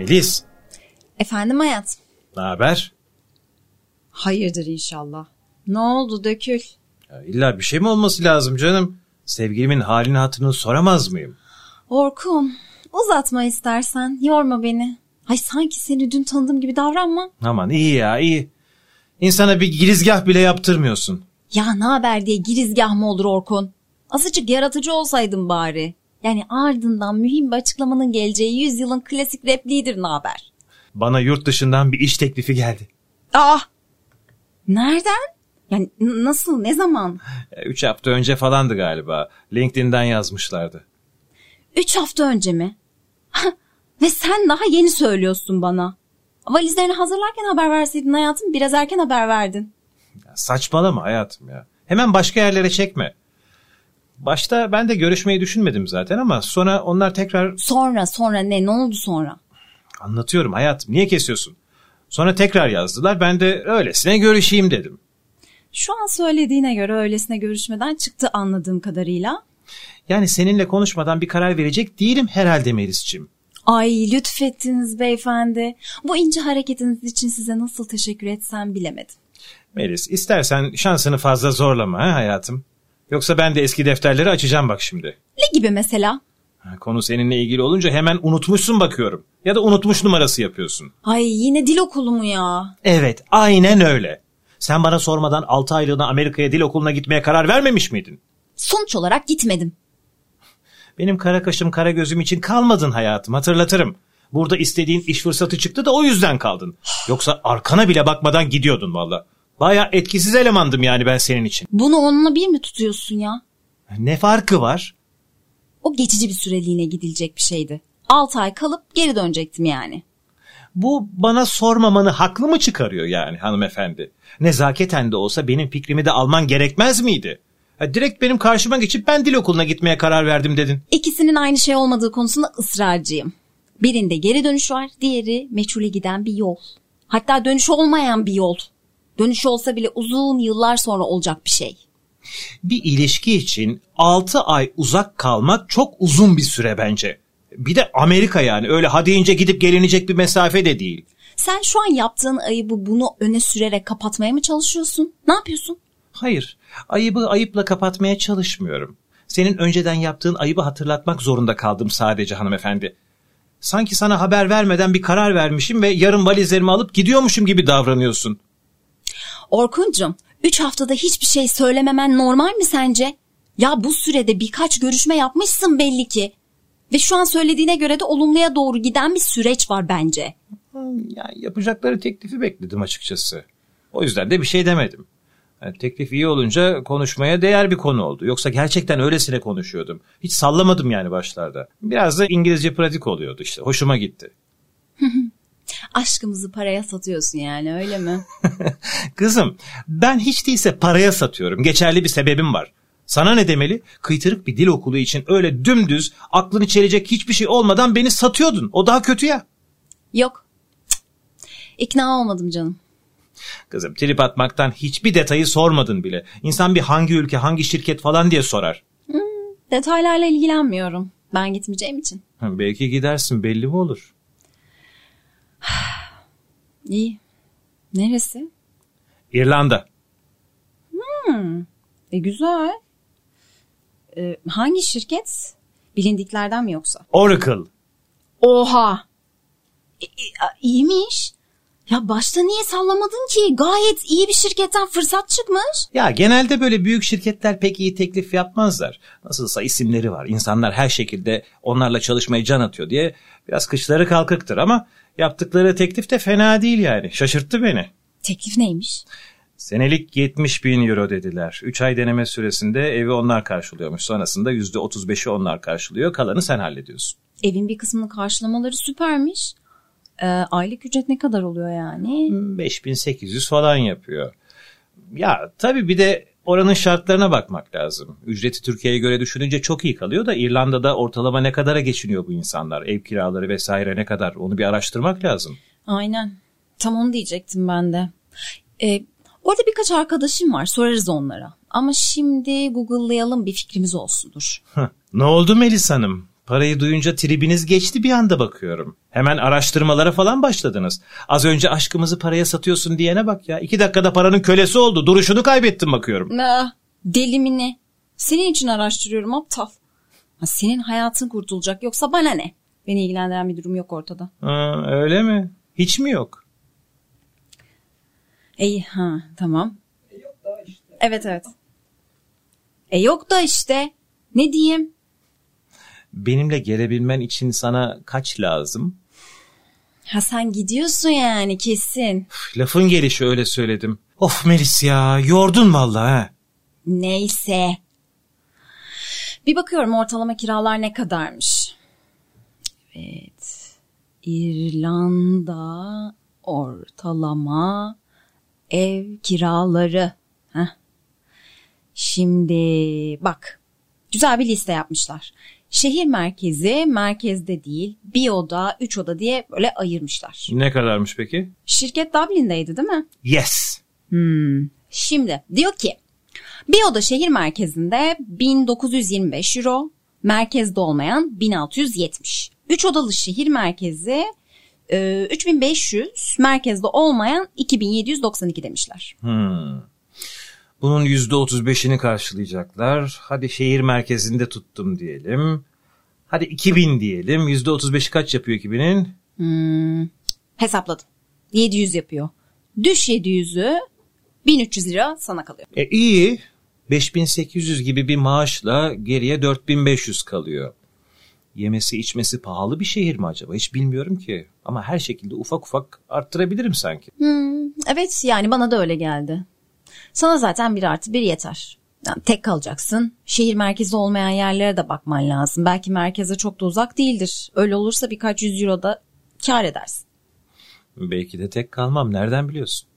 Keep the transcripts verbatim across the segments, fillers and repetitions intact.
Melis. Efendim hayat. Ne haber? Hayırdır inşallah. Ne oldu Dökül? Ya illa bir şey mi olması lazım canım? Sevgilimin halini hatırını soramaz mıyım? Orkun, uzatma istersen. Yorma beni. Ay sanki seni dün tanıdığım gibi davranma. Aman iyi ya iyi. İnsana bir girizgah bile yaptırmıyorsun. Ya ne haber diye girizgah mı olur Orkun? Azıcık yaratıcı olsaydın bari. Yani ardından mühim bir açıklamanın geleceği yüzyılın klasik repliğidir ne haber? Bana yurt dışından bir iş teklifi geldi. Aa! Nereden? Yani n- nasıl, ne zaman? Üç hafta önce falandı galiba. LinkedIn'den yazmışlardı. Üç hafta önce mi? Ve sen daha yeni söylüyorsun bana. Valizlerini hazırlarken haber verseydin hayatım, biraz erken haber verdin. Ya saçmalama hayatım ya. Hemen başka yerlere çekme. Başta ben de görüşmeyi düşünmedim zaten ama sonra onlar tekrar... Sonra sonra ne? Ne oldu sonra? Anlatıyorum hayatım. Niye kesiyorsun? Sonra tekrar yazdılar. Ben de öylesine görüşeyim dedim. Şu an söylediğine göre öylesine görüşmeden çıktı anladığım kadarıyla. Yani seninle konuşmadan bir karar verecek değilim herhalde Melis'ciğim. Ay lütfettiniz beyefendi. Bu ince hareketiniz için size nasıl teşekkür etsem bilemedim. Melis istersen şansını fazla zorlama ha hayatım. Yoksa ben de eski defterleri açacağım bak şimdi. Ne gibi mesela? Konu seninle ilgili olunca hemen unutmuşsun bakıyorum. Ya da unutmuş numarası yapıyorsun. Ay yine dil okulu mu ya? Evet aynen öyle. Sen bana sormadan altı aylığına Amerika'ya dil okuluna gitmeye karar vermemiş miydin? Sonuç olarak gitmedim. Benim kara kaşım kara gözüm için kalmadın hayatım, hatırlatırım. Burada istediğin iş fırsatı çıktı da o yüzden kaldın. Yoksa arkana bile bakmadan gidiyordun valla. Baya etkisiz elemandım yani ben senin için. Bunu onunla bir mi tutuyorsun ya? Ne farkı var? O geçici bir süreliğine gidilecek bir şeydi. Altı ay kalıp geri dönecektim yani. Bu bana sormamanı haklı mı çıkarıyor yani hanımefendi? Nezaketen de olsa benim fikrimi de alman gerekmez miydi? Ha, direkt benim karşıma geçip ben dil okuluna gitmeye karar verdim dedin. İkisinin aynı şey olmadığı konusunda ısrarcıyım. Birinde geri dönüş var, diğeri meçhule giden bir yol. Hatta dönüş olmayan bir yol. Dönüş olsa bile uzun yıllar sonra olacak bir şey. Bir ilişki için altı ay uzak kalmak çok uzun bir süre bence. Bir de Amerika yani öyle ha deyince gidip gelinecek bir mesafe de değil. Sen şu an yaptığın ayıbı bunu öne sürerek kapatmaya mı çalışıyorsun? Ne yapıyorsun? Hayır, ayıbı ayıpla kapatmaya çalışmıyorum. Senin önceden yaptığın ayıbı hatırlatmak zorunda kaldım sadece hanımefendi. Sanki sana haber vermeden bir karar vermişim ve yarın valizlerimi alıp gidiyormuşum gibi davranıyorsun. Orkuncuğum, üç haftada hiçbir şey söylememen normal mi sence? Ya bu sürede birkaç görüşme yapmışsın belli ki. Ve şu an söylediğine göre de olumluya doğru giden bir süreç var bence. Ya yapacakları teklifi bekledim açıkçası. O yüzden de bir şey demedim. Yani teklif iyi olunca konuşmaya değer bir konu oldu. Yoksa gerçekten öylesine konuşuyordum. Hiç sallamadım yani başlarda. Biraz da İngilizce pratik oluyordu işte. Hoşuma gitti. Aşkımızı paraya satıyorsun yani öyle mi? Kızım ben hiç değilse paraya satıyorum. Geçerli bir sebebim var. Sana ne demeli? Kıytırık bir dil okulu için öyle dümdüz aklını çelecek hiçbir şey olmadan beni satıyordun. O daha kötü ya. Yok. Cık. İkna olmadım canım. Kızım trip atmaktan hiçbir detayı sormadın bile. İnsan bir hangi ülke hangi şirket falan diye sorar. Hmm, detaylarla ilgilenmiyorum. Ben gitmeyeceğim için. Ha, belki gidersin belli mi olur? İyi. Neresi? İrlanda. Hmm. E güzel. E, hangi şirket? Bilindiklerden mi yoksa? Oracle. Oha. E, e, iyiymiş. Ya başta niye sallamadın ki? Gayet iyi bir şirketten fırsat çıkmış. Ya genelde böyle büyük şirketler pek iyi teklif yapmazlar. Nasılsa isimleri var. İnsanlar her şekilde onlarla çalışmaya can atıyor diye biraz kışları kalkıktır ama yaptıkları teklif de fena değil yani. Şaşırttı beni. Teklif neymiş? Senelik yetmiş bin euro dediler. üç ay deneme süresinde evi onlar karşılıyormuş. Sonrasında yüzde otuz beşi onlar karşılıyor. Kalanı sen hallediyorsun. Evin bir kısmını karşılamaları süpermiş. Ee, aylık ücret ne kadar oluyor yani? beş bin sekiz yüz falan yapıyor. Ya tabii bir de oranın şartlarına bakmak lazım. Ücreti Türkiye'ye göre düşününce çok iyi kalıyor da İrlanda'da ortalama ne kadara geçiniyor bu insanlar? Ev kiraları vesaire ne kadar? Onu bir araştırmak lazım. Aynen. Tam onu diyecektim ben de. Ee, orada birkaç arkadaşım var. Sorarız onlara. Ama şimdi Google'layalım bir fikrimiz olsun dur. Ne oldu Melis Hanım? Parayı duyunca tribiniz geçti bir anda bakıyorum. Hemen araştırmalara falan başladınız. Az önce aşkımızı paraya satıyorsun diyene bak ya. İki dakikada paranın kölesi oldu. Duruşunu kaybettim bakıyorum. Ah, deli mi ne? Senin için araştırıyorum aptal. Ha, senin hayatın kurtulacak yoksa bana ne? Beni ilgilendiren bir durum yok ortada. Ha, öyle mi? Hiç mi yok? İyi ha tamam. E yok da işte. Evet evet. E yok da işte. Ne diyeyim? Benimle gelebilmen için sana kaç lazım? Ha sen gidiyorsun yani kesin. Üf, lafın gelişi öyle söyledim. Of Melis ya, yordun vallahi ha. Neyse. Bir bakıyorum ortalama kiralar ne kadarmış. Evet. İrlanda ortalama ev kiraları. Heh. Şimdi bak. Güzel bir liste yapmışlar. Şehir merkezi, merkezde değil, bir oda, üç oda diye böyle ayırmışlar. Ne kadarmış peki? Şirket Dublin'deydi değil mi? Yes. Hmm. Şimdi diyor ki bir oda şehir merkezinde bin dokuz yüz yirmi beş euro, merkezde olmayan bin altı yüz yetmiş. Üç odalı şehir merkezi e, üç bin beş yüz, merkezde olmayan iki bin yedi yüz doksan iki demişler. Hmm. Bunun yüzde otuz beşini karşılayacaklar. Hadi şehir merkezinde tuttum diyelim. Hadi iki bin diyelim. yüzde otuz beşi kaç yapıyor iki binin? Hmm. Hesapladım. yedi yüz yapıyor. Düş yedi yüzü, bin üç yüz lira sana kalıyor. E iyi. beş bin sekiz yüz gibi bir maaşla geriye dört bin beş yüz kalıyor. Yemesi içmesi pahalı bir şehir mi acaba? Hiç bilmiyorum ki. Ama her şekilde ufak ufak arttırabilirim sanki. Hmm. Evet yani bana da öyle geldi. Sana zaten bir artı bir yeter. Yani tek kalacaksın. Şehir merkezi olmayan yerlere de bakman lazım. Belki merkeze çok da uzak değildir. Öyle olursa birkaç yüz euro da kar edersin. Belki de tek kalmam. Nereden biliyorsun?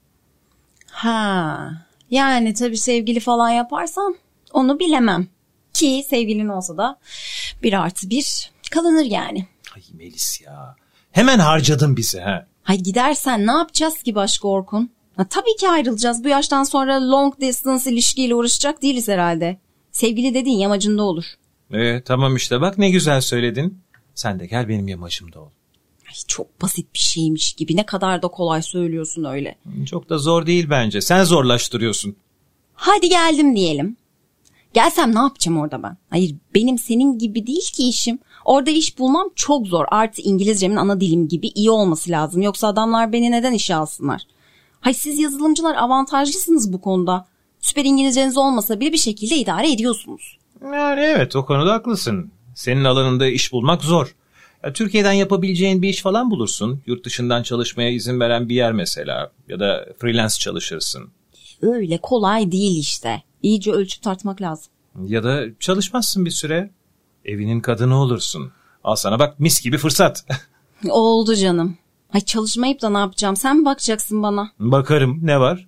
Ha, yani tabii sevgili falan yaparsan onu bilemem. Ki sevgilin olsa da bir artı bir kalınır yani. Ay Melis ya. Hemen harcadın bizi ha. Hay gidersen ne yapacağız ki başka Orkun? Ha, tabii ki ayrılacağız. Bu yaştan sonra long distance ilişkiyle uğraşacak değiliz herhalde. Sevgili dediğin yamacında olur. E, tamam işte bak ne güzel söyledin. Sen de gel benim yamacımda ol. Ay, çok basit bir şeymiş gibi. Ne kadar da kolay söylüyorsun öyle. Çok da zor değil bence. Sen zorlaştırıyorsun. Hadi geldim diyelim. Gelsem ne yapacağım orada ben? Hayır benim senin gibi değil ki işim. Orada iş bulmam çok zor. Artı İngilizcemin ana dilim gibi iyi olması lazım. Yoksa adamlar beni neden işe alsınlar? Hay siz yazılımcılar avantajlısınız bu konuda. Süper İngilizceniz olmasa bile bir şekilde idare ediyorsunuz. Yani evet o konuda haklısın. Senin alanında iş bulmak zor. Ya, Türkiye'den yapabileceğin bir iş falan bulursun. Yurt dışından çalışmaya izin veren bir yer mesela. Ya da freelance çalışırsın. Öyle kolay değil işte. İyice ölçüp tartmak lazım. Ya da çalışmazsın bir süre. Evinin kadını olursun. Al sana bak mis gibi fırsat. Oldu canım. Ay çalışmayıp da ne yapacağım? Sen mi bakacaksın bana? Bakarım ne var?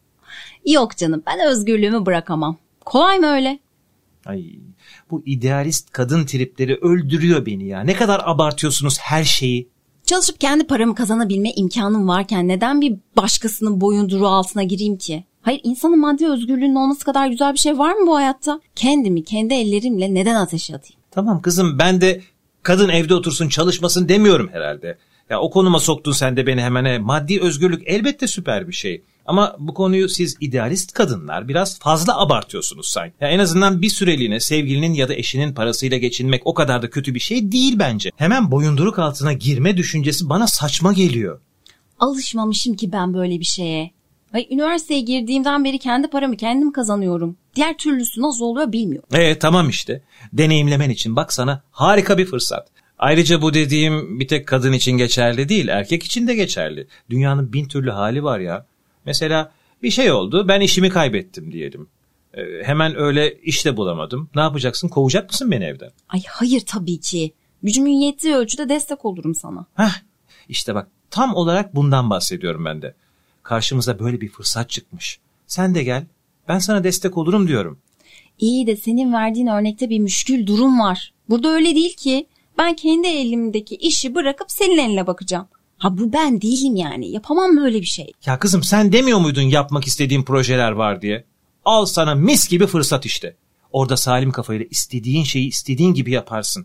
Yok canım ben özgürlüğümü bırakamam. Kolay mı öyle? Ay bu idealist kadın tripleri öldürüyor beni ya. Ne kadar abartıyorsunuz her şeyi. Çalışıp kendi paramı kazanabilme imkanım varken neden bir başkasının boyunduruğu altına gireyim ki? Hayır insanın maddi özgürlüğünün olması kadar güzel bir şey var mı bu hayatta? Kendimi kendi ellerimle neden ateşe atayım? Tamam kızım ben de kadın evde otursun çalışmasın demiyorum herhalde. Ya o konuma soktun sen de beni hemen. He. Maddi özgürlük elbette süper bir şey. Ama bu konuyu siz idealist kadınlar biraz fazla abartıyorsunuz sanki. Ya en azından bir süreliğine sevgilinin ya da eşinin parasıyla geçinmek o kadar da kötü bir şey değil bence. Hemen boyunduruk altına girme düşüncesi bana saçma geliyor. Alışmamışım ki ben böyle bir şeye. Ay, üniversiteye girdiğimden beri kendi paramı kendim kazanıyorum. Diğer türlüsü nasıl oluyor bilmiyorum. E tamam işte. Deneyimlemen için bak sana harika bir fırsat. Ayrıca bu dediğim bir tek kadın için geçerli değil, erkek için de geçerli. Dünyanın bin türlü hali var ya. Mesela bir şey oldu, ben işimi kaybettim diyelim. Ee, hemen öyle iş de bulamadım. Ne yapacaksın? Kovacak mısın beni evden? Ay hayır tabii ki. Gücümün yettiği ölçüde destek olurum sana. Heh, işte bak tam olarak bundan bahsediyorum ben de. Karşımıza böyle bir fırsat çıkmış. Sen de gel, ben sana destek olurum diyorum. İyi de senin verdiğin örnekte bir müşkül durum var. Burada öyle değil ki. Ben kendi elimdeki işi bırakıp senin eline bakacağım. Ha bu ben değilim yani. Yapamam böyle bir şey. Ya kızım sen demiyor muydun yapmak istediğin projeler var diye? Al sana mis gibi fırsat işte. Orada salim kafayla istediğin şeyi istediğin gibi yaparsın.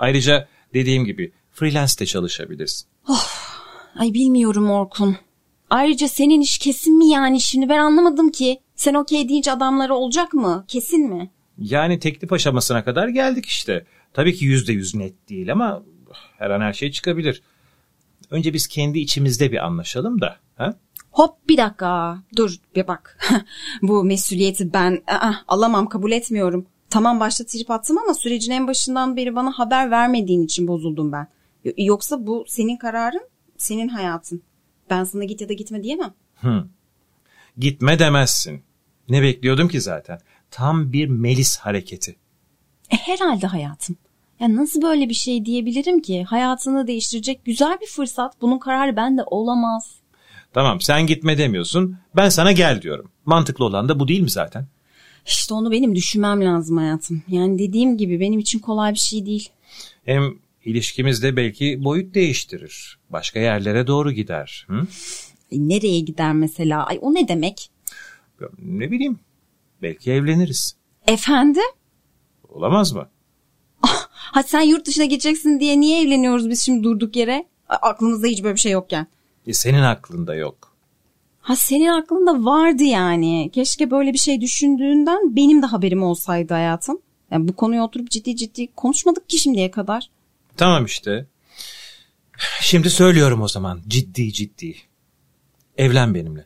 Ayrıca dediğim gibi freelance de çalışabilirsin. Oh, ay bilmiyorum Orkun. Ayrıca senin iş kesin mi yani şimdi ben anlamadım ki. Sen okey deyince adamları olacak mı? Kesin mi? Yani teklif aşamasına kadar geldik işte. Tabii ki yüzde yüz net değil ama her an her şey çıkabilir. Önce biz kendi içimizde bir anlaşalım da. Ha? Hop bir dakika dur bir bak. Bu mesuliyeti ben aa, alamam, kabul etmiyorum. Tamam başta trip attım ama sürecin en başından beri bana haber vermediğin için bozuldum ben. Yoksa bu senin kararın, senin hayatın. Ben sana git ya da gitme diyemem. Hı. Gitme demezsin. Ne bekliyordum ki zaten? Tam bir Melis hareketi. E, herhalde hayatım. Ya nasıl böyle bir şey diyebilirim ki? Hayatını değiştirecek güzel bir fırsat. Bunun kararı bende olamaz. Tamam sen gitme demiyorsun. Ben sana gel diyorum. Mantıklı olan da bu değil mi zaten? İşte onu benim düşünmem lazım hayatım. Yani dediğim gibi benim için kolay bir şey değil. Hem ilişkimiz de belki boyut değiştirir. Başka yerlere doğru gider. Hı? Ay, nereye gider mesela? Ay o ne demek? Ne bileyim. Belki evleniriz. Efendim? Olamaz mı? Ah, hadi sen yurt dışına gideceksin diye niye evleniyoruz biz şimdi durduk yere? A- aklımızda hiç böyle bir şey yokken. E senin aklında yok. Ha senin aklında vardı yani. Keşke böyle bir şey düşündüğünden benim de haberim olsaydı hayatım. Yani bu konuyu oturup ciddi ciddi konuşmadık ki şimdiye kadar. Tamam işte. Şimdi söylüyorum o zaman. Ciddi ciddi. Evlen benimle.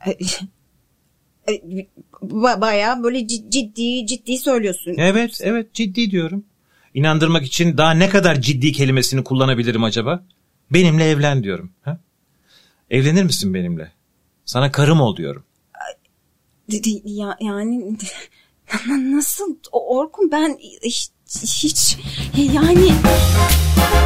Ba- bayağı böyle ciddi ciddi söylüyorsun. Evet evet ciddi diyorum. İnandırmak için daha ne kadar ciddi kelimesini kullanabilirim acaba? Benimle evlen diyorum. Ha? Evlenir misin benimle? Sana karım ol diyorum. Ya, yani nasıl Orkun ben hiç, hiç yani...